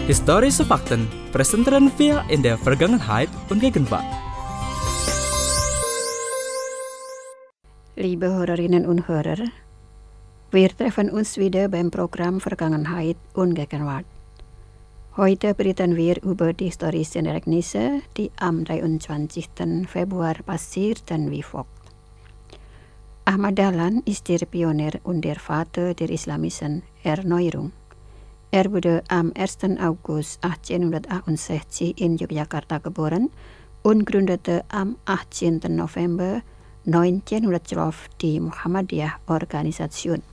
Historische Fakten präsentieren wir in der Vergangenheit und Gegenwart. Liebe Hörerinnen und Hörer, wir treffen uns wieder beim Programm Vergangenheit und Gegenwart. Heute berichten wir über die historischen Ereignisse, die am 23. Februar passierten wie folgt. Ahmad Dahlan ist der Pionier und der Vater der islamischen Erneuerung. Er wurde am 1. August 1868 in Yogyakarta geboren und gründete am 18. November 1912 die Muhammadiyah-Organisation.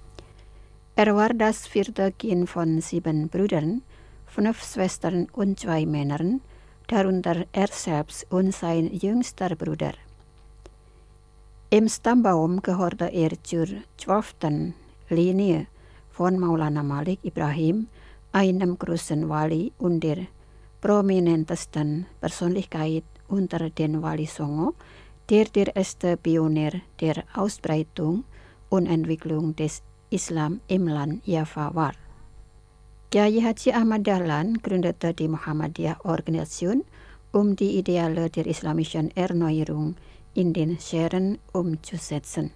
Er war das vierte Kind von 7 Brüdern, 5 Schwestern und 2 Männern, darunter er selbst und sein jüngster Bruder. Im Stammbaum gehörte er zur 12. Linie von Maulana Malik Ibrahim, einem großen Wali und der prominentesten Persönlichkeit unter den Wali Songo, der erste Pionier der Ausbreitung und Entwicklung des Islam im Land Java war. Kiai Haji Ahmad Dahlan gründete die Muhammadiyah-Organisation, um die Ideale der islamischen Erneuerung in den Scheren umzusetzen.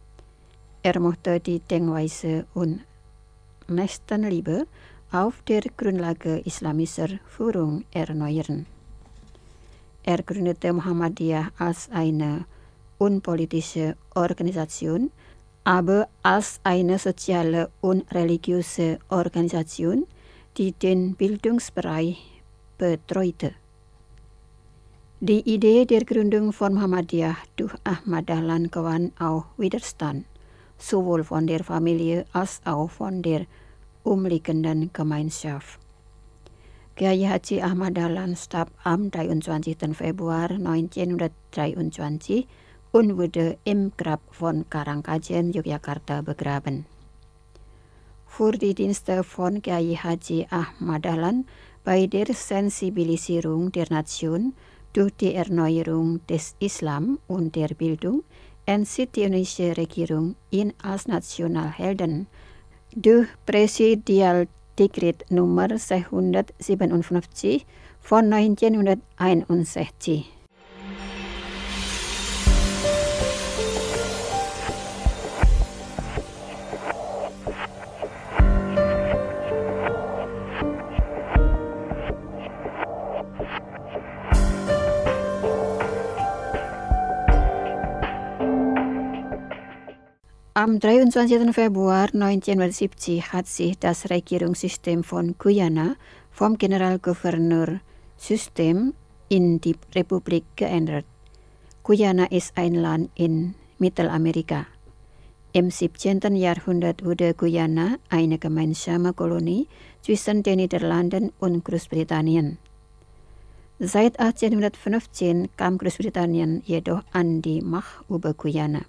Er mochte die Denkweise und Nächstenliebe auf der Grundlage islamischer Führung erneuern. Er gründete Muhammadiyah als eine unpolitische Organisation, aber als eine soziale und religiöse Organisation, die den Bildungsbereich betreute. Die Idee der Gründung von Muhammadiyah durch Ahmad Dahlan gewann auch Widerstand, sowohl von der Familie als auch von der umliegenden Gemeinschaft. Kiai Haji Ahmad Dahlan starb am 23. Februar 1923 und wurde im Grab von Karangkajen, Yogyakarta begraben. Für die Dienste von Kiai Haji Ahmad Dahlan bei der Sensibilisierung der Nation durch die Erneuerung des Islam und der Bildung entschied die indonesische Regierung ihn als Nationalhelden durch Präsidialdekret Nummer 657 von 1961. Am 23. Februar 1970 hat sich das Regierungssystem von Guyana vom Generalgouverneurssystem in die Republik geändert. Guyana ist ein Land in Mittelamerika. Im 17. Jahrhundert wurde Guyana eine gemeinsame Kolonie zwischen den Niederlanden und Großbritannien. Seit 1815 kam Großbritannien jedoch an die Macht über Guyana.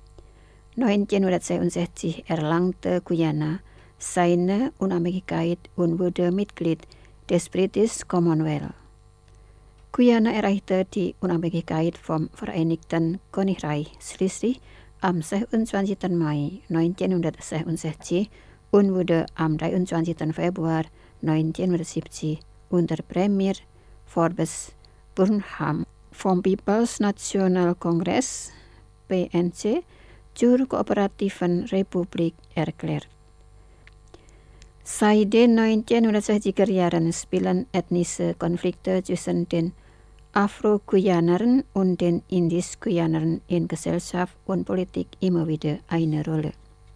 1962 erlangte Guyana seine Unabhängigkeit und wurde Mitglied des British Commonwealth. Guyana erreichte die Unabhängigkeit vom Vereinigten Königreich schließlich am 26. Mai 1966 und wurde am 23. Februar 1970 unter Premier Forbes Burnham vom People's National Congress (PNC) zur Kooperativen Republik erklärt. Seit den 1960er Jahren spielen ethnische Konflikte zwischen den Afro-Guyanern und den Indisch-Guyanern in Gesellschaft und Politik immer wieder eine Rolle.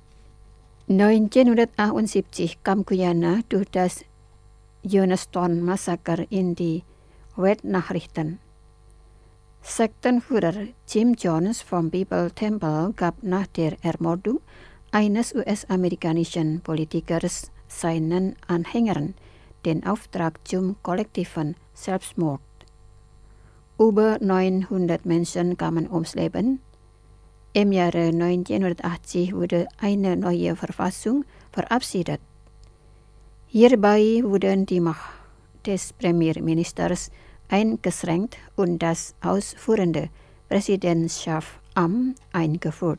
1978 kam Guyana durch das Yellowstone-Massaker in die Weltnachrichten. Sektenführer Jim Jones vom Bible Temple gab nach der Ermordung eines US-amerikanischen Politikers seinen Anhängern den Auftrag zum kollektiven Selbstmord. Über 900 Menschen kamen ums Leben. Im Jahre 1980 wurde eine neue Verfassung verabschiedet. Hierbei wurden die Macht des Premierministers eingeschränkt und das ausführende Präsidentschaftsamt eingeführt.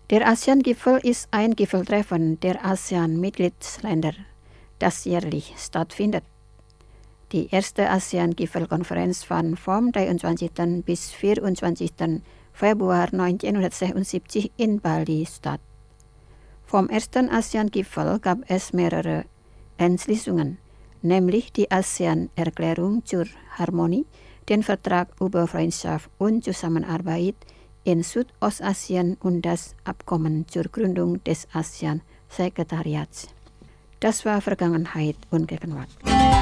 Der ASEAN-Gipfel ist ein Gipfeltreffen der ASEAN-Mitgliedsländer, das jährlich stattfindet. Die erste ASEAN-Gipfelkonferenz fand vom 23. bis 24. Februar 1976 in Bali statt. Vom ersten ASEAN-Gipfel gab es mehrere Entschließungen, nämlich die ASEAN-Erklärung zur Harmonie, den Vertrag über Freundschaft und Zusammenarbeit in Südostasien und das Abkommen zur Gründung des ASEAN-Sekretariats. Das war Vergangenheit und Gegenwart.